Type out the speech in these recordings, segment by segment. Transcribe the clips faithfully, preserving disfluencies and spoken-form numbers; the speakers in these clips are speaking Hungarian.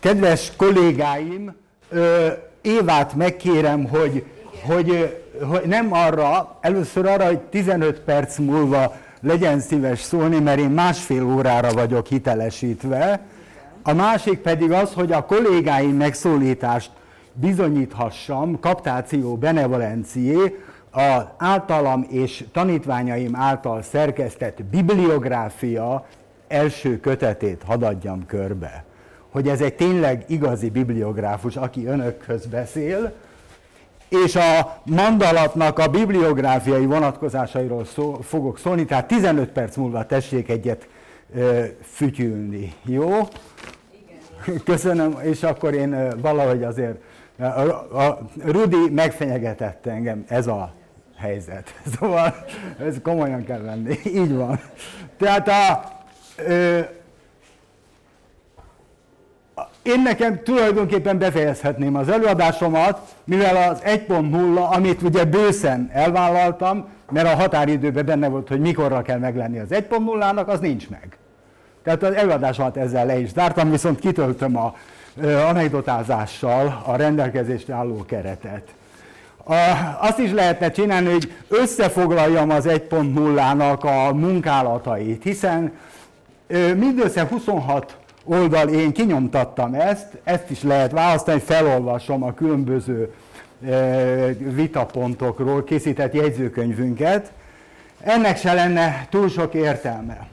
Kedves kollégáim, Évát megkérem, hogy, hogy, hogy nem arra, először arra, hogy tizenöt perc múlva legyen szíves szólni, mert én másfél órára vagyok hitelesítve. A másik pedig az, hogy a kollégáim megszólítást bizonyíthassam, captatio benevolentiae, az általam és tanítványaim által szerkesztett bibliográfia első kötetét hadd adjam körbe. Hogy ez egy tényleg igazi bibliográfus, aki önökhöz beszél, és a mandalatnak a bibliográfiai vonatkozásairól szó, fogok szólni, tehát tizenöt perc múlva tessék egyet ö, fütyülni, jó? Igen. Köszönöm, és akkor én ö, valahogy azért, a, a Rudi megfenyegetett engem, ez a helyzet. Szóval ez komolyan kell venni, így van. Tehát a... Ö, Én nekem tulajdonképpen befejezhetném az előadásomat, mivel az egy pont nulla, amit ugye bőszen elvállaltam, mert a határidőben benne volt, hogy mikorra kell meglenni az egy pont nullának, az nincs meg. Tehát az előadásomat ezzel le is zártam, viszont kitöltöm a anekdotázással a rendelkezésre álló keretet. A, azt is lehetne csinálni, hogy összefoglaljam az egy pont nullának a munkálatait, hiszen ö, mindössze huszonhat oldal én kinyomtattam ezt, ezt is lehet választani, felolvasom a különböző e, vitapontokról készített jegyzőkönyvünket. Ennek se lenne túl sok értelme.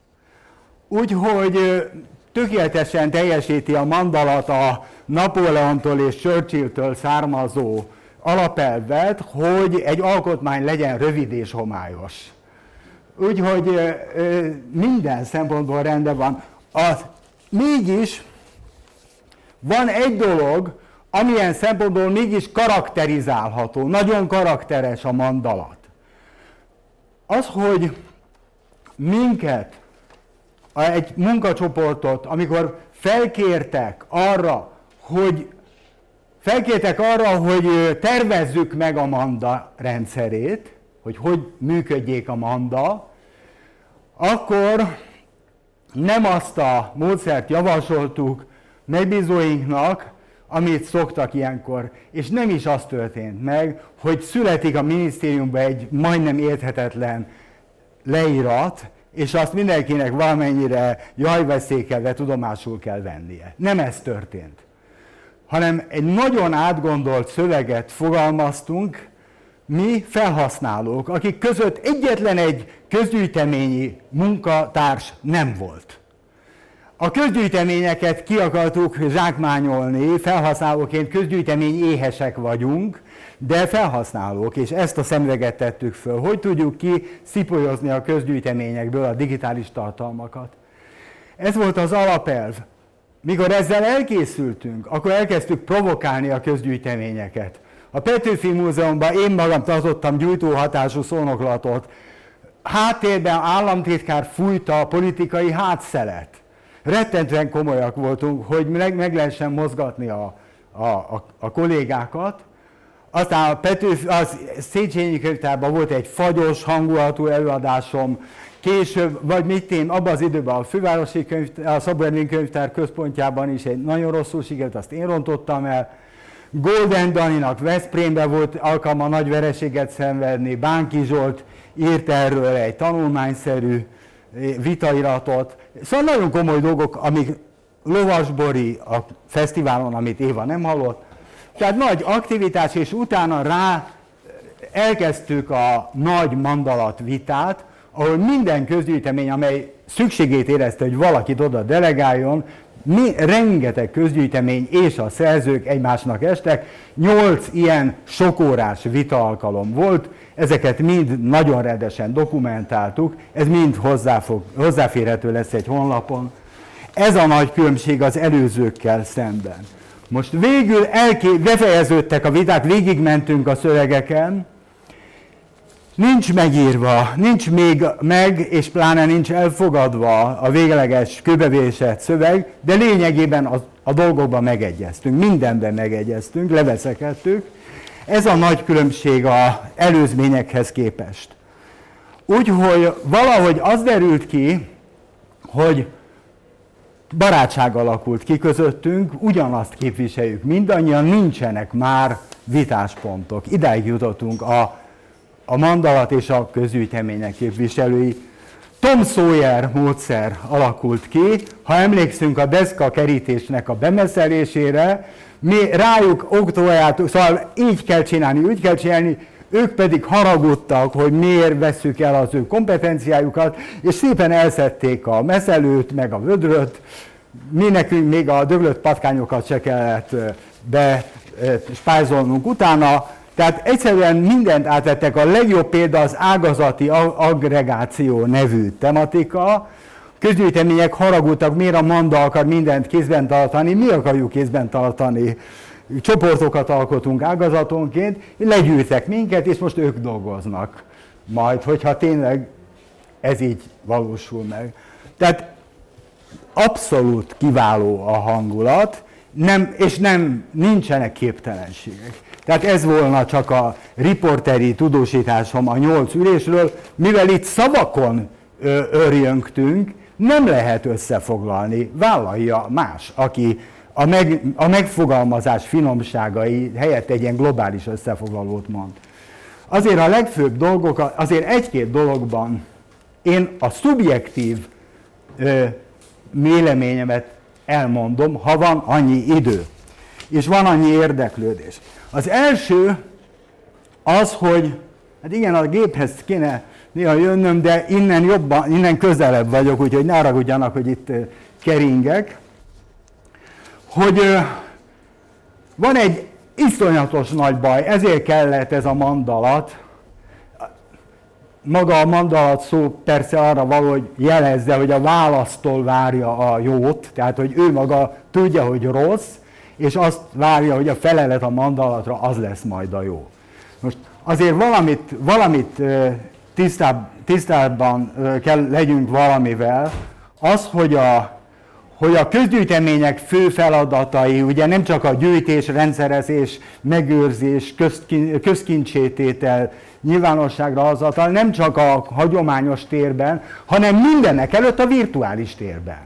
Úgyhogy tökéletesen teljesíti a mandalat a Napóleontól és Churchilltől származó alapelvet, hogy egy alkotmány legyen rövid és homályos. Úgyhogy e, minden szempontból rendben van. Az Mégis van egy dolog, amilyen szempontból mégis karakterizálható, nagyon karakteres a mandalat. Az, hogy minket, egy munkacsoportot, amikor felkértek arra, hogy felkértek arra, hogy tervezzük meg a manda rendszerét, hogy hogy működjék a manda, akkor nem azt a módszert javasoltuk megbízóinknak, amit szoktak ilyenkor, és nem is az történt meg, hogy születik a minisztériumban egy majdnem érthetetlen leírat, és azt mindenkinek valamennyire jajveszékelve tudomásul kell vennie. Nem ez történt, hanem egy nagyon átgondolt szöveget fogalmaztunk, mi felhasználók, akik között egyetlen egy közgyűjteményi munkatárs nem volt. A közgyűjteményeket ki akartuk zsákmányolni, felhasználóként közgyűjtemény éhesek vagyunk, de felhasználók, és ezt a szemüveget tettük föl. Hogy tudjuk ki szipolyozni a közgyűjteményekből a digitális tartalmakat? Ez volt az alapelv. Mikor ezzel elkészültünk, akkor elkezdtük provokálni a közgyűjteményeket. A Petőfi Múzeumban én magam tartottam gyújtóhatású szónoklatot. Háttérben államtitkár fújta a politikai hátszelet. Rettentően komolyak voltunk, hogy meg, meg lehessen mozgatni a, a, a, a kollégákat. Aztán a Petőfi, a Széchenyi könyvtárban volt egy fagyos hangulatú előadásom, később, vagy mit én, abban az időben a fővárosi könyvtár, a Szabó Ervin könyvtár központjában is egy nagyon rosszul sikerült, azt én rontottam el. Golden Daninak Veszprémben volt alkalma nagy vereséget szenvedni, Bánki Zsolt írt erről egy tanulmányszerű vitairatot. Szóval nagyon komoly dolgok, amik Lovasbori a fesztiválon, amit Éva nem hallott. Tehát nagy aktivitás, és utána rá elkezdtük a nagy mandalat vitát, ahol minden közgyűjtemény, amely szükségét érezte, hogy valakit oda delegáljon, mi, rengeteg közgyűjtemény és a szerzők egymásnak estek, nyolc ilyen sokórás vita alkalom volt, ezeket mind nagyon rendesen dokumentáltuk, ez mind hozzáfog, hozzáférhető lesz egy honlapon. Ez a nagy különbség az előzőkkel szemben. Most végül elké- befejeződtek a viták, végigmentünk a szövegeken, nincs megírva, nincs még meg, és pláne nincs elfogadva a végleges kőbevésett szöveg, de lényegében a, a dolgokban megegyeztünk, mindenben megegyeztünk, leveszekedtük. Ez a nagy különbség az előzményekhez képest. Úgyhogy valahogy az derült ki, hogy barátság alakult ki közöttünk, ugyanazt képviseljük mindannyian, nincsenek már vitáspontok. Idáig jutottunk a, a mandalat és a közgyűjtemények képviselői. Tom Sawyer módszer alakult ki, ha emlékszünk a deszka kerítésnek a bemeszelésére, mi rájuk októját, szóval így kell csinálni, úgy kell csinálni, ők pedig haragudtak, hogy miért vesszük el az ő kompetenciájukat, és szépen elszedték a meszelőt, meg a vödröt, mi nekünk még a döglött patkányokat se kellett bespájzolnunk utána, tehát egyszerűen mindent átvettek. A legjobb példa az ágazati aggregáció nevű tematika. Közgyűjtemények haragudtak, miért a Manda akar mindent kézben tartani, mi akarjuk kézben tartani. Csoportokat alkotunk ágazatonként, legyűjtek minket, és most ők dolgoznak majd, hogyha tényleg ez így valósul meg. Tehát abszolút kiváló a hangulat, nem, és nem, nincsenek képtelenségek. Tehát ez volna csak a riporteri tudósításom a nyolc ülésről, mivel itt szavakon ö, örjöngtünk, nem lehet összefoglalni, vállalja más, aki a, meg, a megfogalmazás finomságai helyett egy ilyen globális összefoglalót mond. Azért a legfőbb dolgok, azért egy-két dologban én a szubjektív ö, véleményemet elmondom, ha van annyi idő, és van annyi érdeklődés. Az első az, hogy, hát igen, a géphez kéne néha jönnöm, de innen jobban, innen közelebb vagyok, úgyhogy ne haragudjanak, hogy itt keringek, hogy van egy iszonyatos nagy baj, ezért kellett ez a mandalat. Maga a mandalat szó persze arra való, hogy jelezze, hogy a választól várja a jót, tehát hogy ő maga tudja, hogy rossz, és azt várja, hogy a felelet a mandalatra az lesz majd a jó. Most azért valamit, valamit tisztább, tisztábban kell legyünk valamivel, az, hogy a, hogy a közgyűjtemények fő feladatai, ugye nem csak a gyűjtés, rendszerezés, megőrzés, közkin, közkincsététel, nyilvánosságra hozatal, nem csak a hagyományos térben, hanem mindenek előtt a virtuális térben.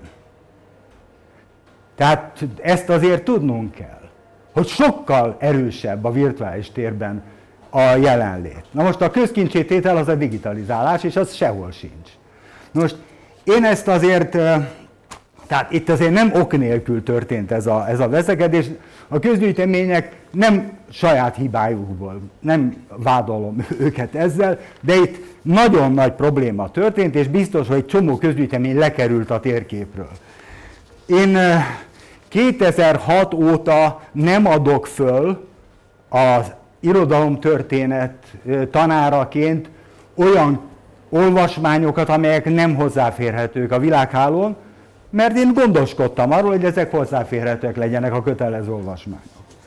Tehát ezt azért tudnunk kell, hogy sokkal erősebb a virtuális térben a jelenlét. Na most a közkincsététel az a digitalizálás, és az sehol sincs. Most én ezt azért, tehát itt azért nem ok nélkül történt ez a, ez a veszekedés, a közgyűjtemények nem saját hibájukból, nem vádolom őket ezzel, de itt nagyon nagy probléma történt, és biztos, hogy egy csomó közgyűjtemény lekerült a térképről. Én kétezer-hat óta nem adok föl az irodalomtörténet tanáraként olyan olvasmányokat, amelyek nem hozzáférhetők a világhálón, mert én gondoskodtam arról, hogy ezek hozzáférhetőek legyenek a kötelező olvasmányok.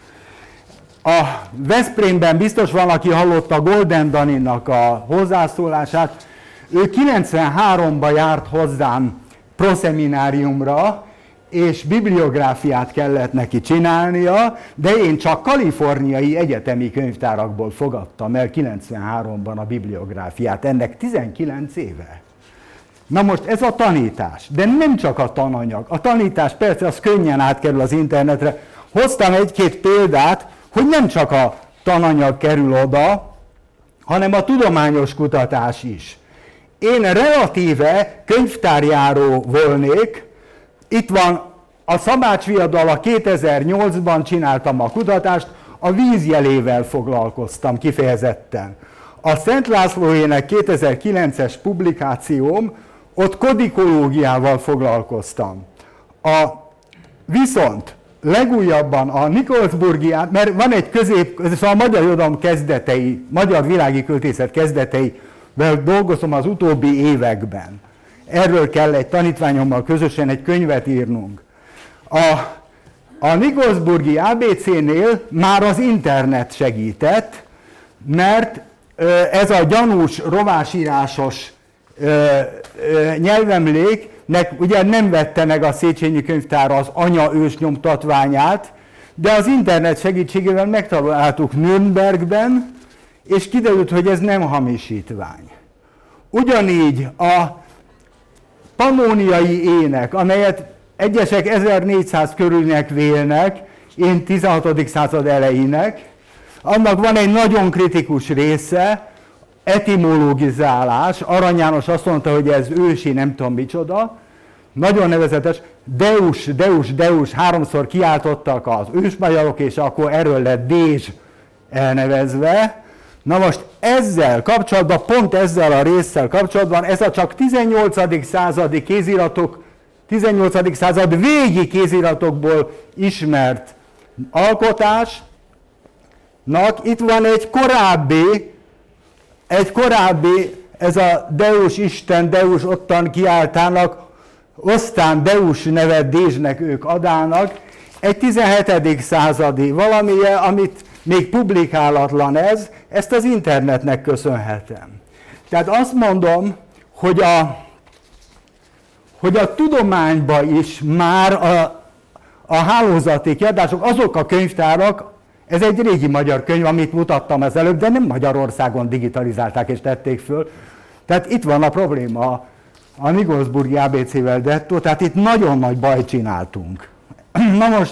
A Veszprémben biztos van, aki hallotta Golden Daninak a hozzászólását. Ő kilencvenháromban járt hozzám proszemináriumra, és bibliográfiát kellett neki csinálnia, de én csak kaliforniai egyetemi könyvtárakból fogadtam el kilencvenháromban a bibliográfiát. Ennek tizenkilenc éve. Na most ez a tanítás, de nem csak a tananyag. A tanítás persze az könnyen átkerül az internetre. Hoztam egy-két példát, hogy nem csak a tananyag kerül oda, hanem a tudományos kutatás is. Én relatíve könyvtárjáró volnék. Itt van a Szabács Viadala, kétezer-nyolcban csináltam a kutatást, a vízjelével foglalkoztam kifejezetten. A Szent Lászlóének kétezer-kilences publikációm, ott kodikológiával foglalkoztam. A, viszont legújabban a Nikolsburgi, mert van egy közép, ez a magyar irodalom kezdetei, magyar világi költészet kezdeteivel dolgozom az utóbbi években. Erről kell egy tanítványommal közösen egy könyvet írnunk. A, a Nikolsburgi á bé cé-nél már az internet segített, mert ez a gyanús rovásírásos nyelvemléknek ugye nem vette meg a Széchenyi Könyvtár az anya ősnyomtatványát, de az internet segítségével megtaláltuk Nürnbergben, és kiderült, hogy ez nem hamisítvány. Ugyanígy a pannóniai ének, amelyet egyesek ezernégyszáz körülnek vélnek, én tizenhatodik század elejének. Annak van egy nagyon kritikus része, etimologizálás. Arany János azt mondta, hogy ez ősi nem tudom micsoda. Nagyon nevezetes, Deus, Deus, Deus, háromszor kiáltottak az ősmagyarok, és akkor erről lett Dézs elnevezve. Na most ezzel kapcsolatban, pont ezzel a résszel kapcsolatban, ez a csak tizennyolcadik századi kéziratok, tizennyolcadik század végi kéziratokból ismert alkotásnak, itt van egy korábbi, egy korábbi, ez a Deus Isten, Deus ottan kiáltának, aztán Deus nevet Dézsnek ők adának, egy tizenhetedik századi valamilyen, amit még publikálatlan ez, ezt az internetnek köszönhetem. Tehát azt mondom, hogy a, hogy a tudományban is már a, a hálózati kiadások, azok a könyvtárak, ez egy régi magyar könyv, amit mutattam az előbb, de nem Magyarországon digitalizálták és tették föl. Tehát itt van a probléma a Nikolsburgi á bé cé-vel dettó, tehát itt nagyon nagy bajt csináltunk. Na most,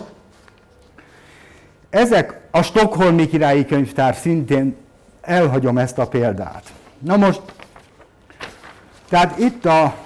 ezek a Stockholmi Királyi Könyvtár szintén, elhagyom ezt a példát. Na most, tehát itt a,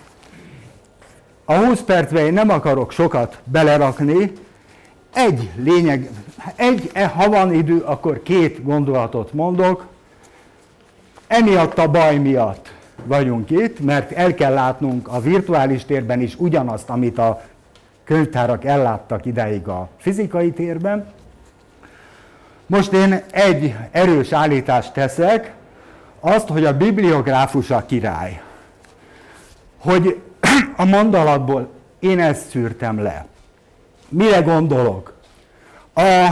a húsz percben én nem akarok sokat belerakni, egy lényeg, egy, ha van idő, akkor két gondolatot mondok. Emiatt a baj miatt vagyunk itt, mert el kell látnunk a virtuális térben is ugyanazt, amit a könyvtárak elláttak idáig a fizikai térben. Most én egy erős állítást teszek, azt, hogy a bibliográfus a király. Hogy a mandalatból én ezt szűrtem le. Mire gondolok? A,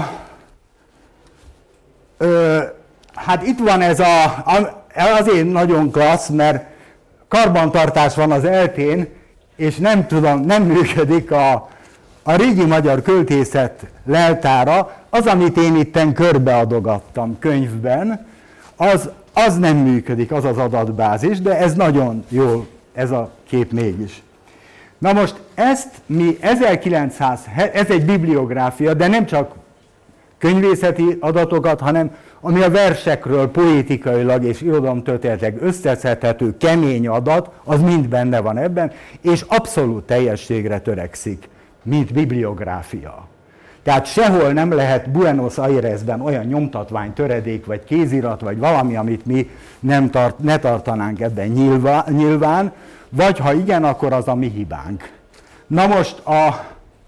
ö, hát itt van ez a, a, azért nagyon klassz, mert karbantartás van az eltén, és nem tudom, nem működik a, a régi magyar költészet leltára, az, amit én itten körbeadogattam könyvben, az, az nem működik, az az adatbázis, de ez nagyon jó, ez a kép mégis. Na most ezt mi ezerkilencszáz, ez egy bibliográfia, de nem csak könyvészeti adatokat, hanem ami a versekről poétikailag és irodalomtörténetileg összeszedhető kemény adat, az mind benne van ebben, és abszolút teljességre törekszik, mint bibliográfia. Tehát sehol nem lehet Buenos Airesben olyan nyomtatvány, töredék, vagy kézirat, vagy valami, amit mi nem tart, ne tartanánk ebben nyilván, nyilván, vagy ha igen, akkor az a mi hibánk. Na most a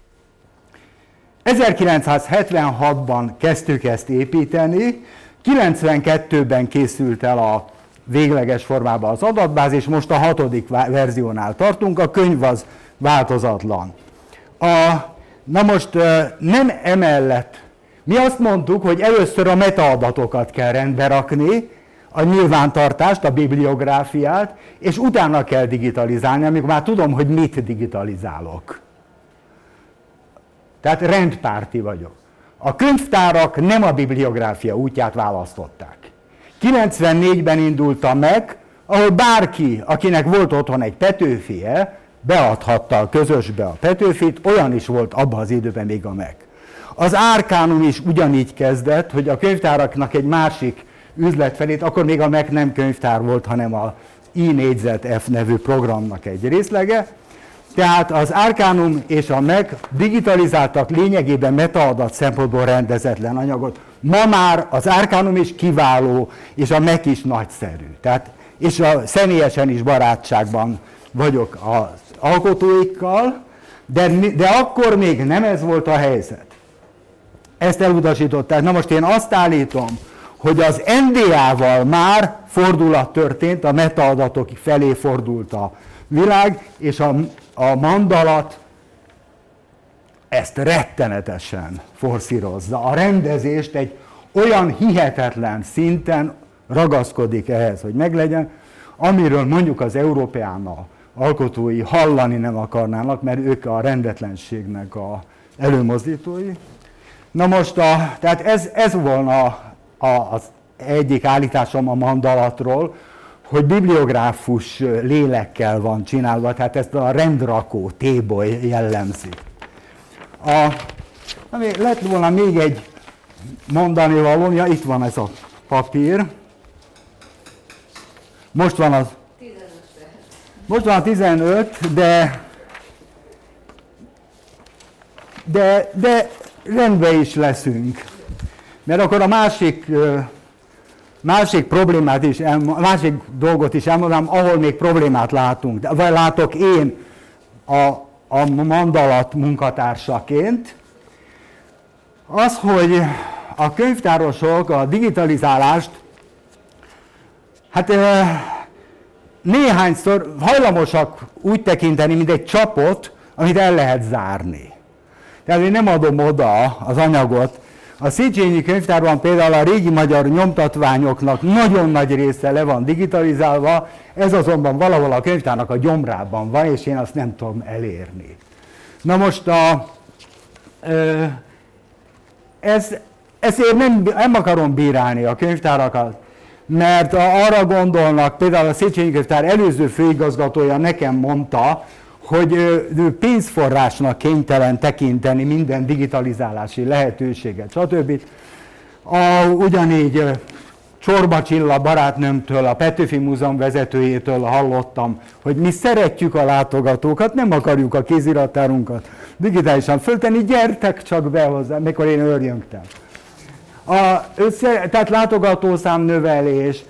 ezerkilencszázhetvenhatban kezdtük ezt építeni, kilencvenkettőben készült el a végleges formában az adatbázis, most a hatodik verziónál tartunk, a könyv az változatlan. A, na most nem emellett, mi azt mondtuk, hogy először a metaadatokat kell rendbe rakni, a nyilvántartást, a bibliográfiát, és utána kell digitalizálni, amikor már tudom, hogy mit digitalizálok. Tehát rendpárti vagyok. A könyvtárak nem a bibliográfia útját választották. kilencvennégyben indultam meg, ahol bárki, akinek volt otthon egy Petőfije, beadhatta a közösbe a Petőfit, olyan is volt abban az időben még a Mac. Az Arcanum is ugyanígy kezdett, hogy a könyvtáraknak egy másik üzletfelét, akkor még a Mac nem könyvtár volt, hanem a i négyzet ef nevű programnak egy részlege. Tehát az Arcanum és a Mac digitalizáltak lényegében metaadat szempontból rendezetlen anyagot. Ma már az Arcanum is kiváló, és a Mac is nagyszerű. Tehát, és a, személyesen is barátságban vagyok az alkotóikkal, de, de akkor még nem ez volt a helyzet. Ezt elutasították. Na most én azt állítom, hogy az en dé á-val már fordulat történt, a metaadatok felé fordult a világ, és a, a mandalat ezt rettenetesen forszírozza. A rendezést egy olyan hihetetlen szinten ragaszkodik ehhez, hogy meglegyen, amiről mondjuk az Európeána alkotói hallani nem akarnának, mert ők a rendetlenségnek a előmozdítói. Na most, a, tehát ez, ez volna a, az egyik állításom a mandalatról, hogy bibliográfus lélekkel van csinálva, tehát ezt a rendrakó téboly jellemzi. A, ami lett volna még egy mondani valója, itt van ez a papír. Most van az... Most van a tizenöt, de... De, de rendben is leszünk. Mert akkor a másik, másik problémát is, másik dolgot is elmondanám, ahol még problémát látunk, vagy látok én a, a mandalat munkatársaként, az, hogy a könyvtárosok a digitalizálást, hát néhányszor hajlamosak úgy tekinteni, mint egy csapot, amit el lehet zárni. Tehát én nem adom oda az anyagot. A Széchenyi könyvtárban például a régi magyar nyomtatványoknak nagyon nagy része le van digitalizálva, ez azonban valahol a könyvtárnak a gyomrában van, és én azt nem tudom elérni. Na most a, ez, ezért nem, nem akarom bírálni a könyvtárakat, mert arra gondolnak, például a Széchenyi könyvtár előző főigazgatója nekem mondta, hogy ő pénzforrásnak kénytelen tekinteni minden digitalizálási lehetőséget, stb. A, ugyanígy Csorba Csilla barátnőmtől, a Petőfi Múzeum vezetőjétől hallottam, hogy mi szeretjük a látogatókat, nem akarjuk a kéziratárunkat digitálisan föltenni, gyertek csak be hozzá, mikor én örjöngtem. A, össze, tehát látogatószámnövelés,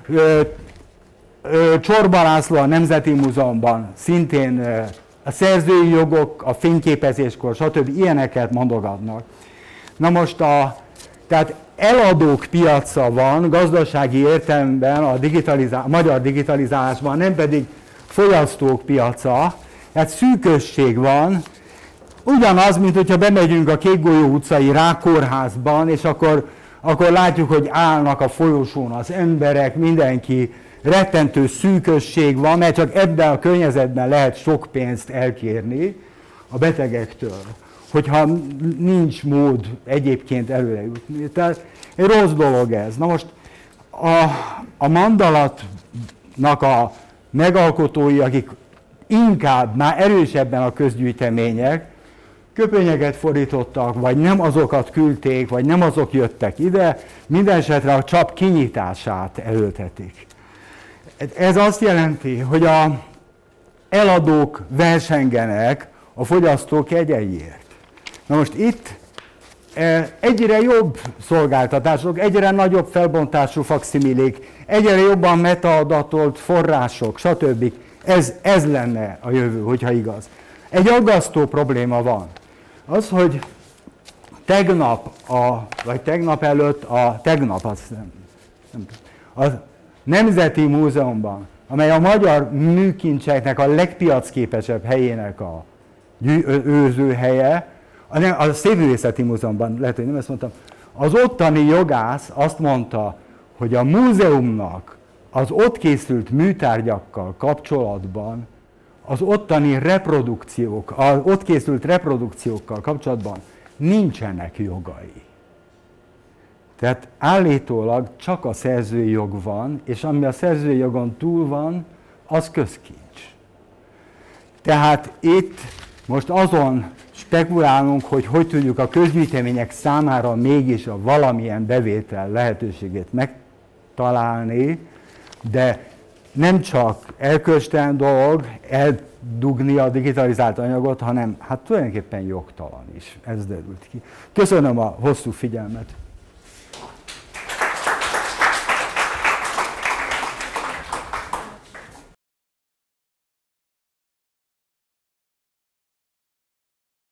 Csorba László a Nemzeti Múzeumban szintén a szerzői jogok, a fényképezéskor, stb. Ilyeneket mondogatnak. Na most a, tehát eladók piaca van gazdasági értelemben a, digitalizá- a magyar digitalizálásban, nem pedig fogyasztók piaca, tehát szűkösség van, ugyanaz, mint hogyha bemegyünk a Kékgolyó utcai Rákkórházban, és akkor, akkor látjuk, hogy állnak a folyosón az emberek, mindenki, rettentő szűkösség van, mert csak ebben a környezetben lehet sok pénzt elkérni a betegektől, hogyha nincs mód egyébként előre jutni. Tehát egy rossz dolog ez. Na most a, a mandalatnak a megalkotói, akik inkább, már erősebben a közgyűjtemények, köpönyeget fordítottak, vagy nem azokat küldték, vagy nem azok jöttek ide, minden esetre a csap kinyitását erőltetik. Ez azt jelenti, hogy a eladók versengenek a fogyasztók jegyeiért. Na most itt egyre jobb szolgáltatások, egyre nagyobb felbontású fakszimilék, egyre jobban metaadatolt források, stb. Ez, ez lenne a jövő, hogyha igaz. Egy aggasztó probléma van. Az, hogy tegnap, a, vagy tegnap előtt, a tegnap, azt nem, nem a Nemzeti Múzeumban, amely a magyar műkincseknek a legpiacképesebb helyének a őrzőhelye, a Szépművészeti Múzeumban, lehet, hogy nem ezt mondtam, az ottani jogász azt mondta, hogy a múzeumnak az ott készült műtárgyakkal kapcsolatban, az ottani reprodukciók, az ott készült reprodukciókkal kapcsolatban nincsenek jogai. Tehát állítólag csak a szerzői jog van, és ami a szerzői jogon túl van, az közkincs. Tehát itt most azon spekulálunk, hogy hogy tudjuk a közgyűjtemények számára mégis a valamilyen bevétel lehetőségét megtalálni, de nem csak elkölcstelen dolog eldugni a digitalizált anyagot, hanem hát tulajdonképpen jogtalan is. Ez derült ki. Köszönöm a hosszú figyelmet.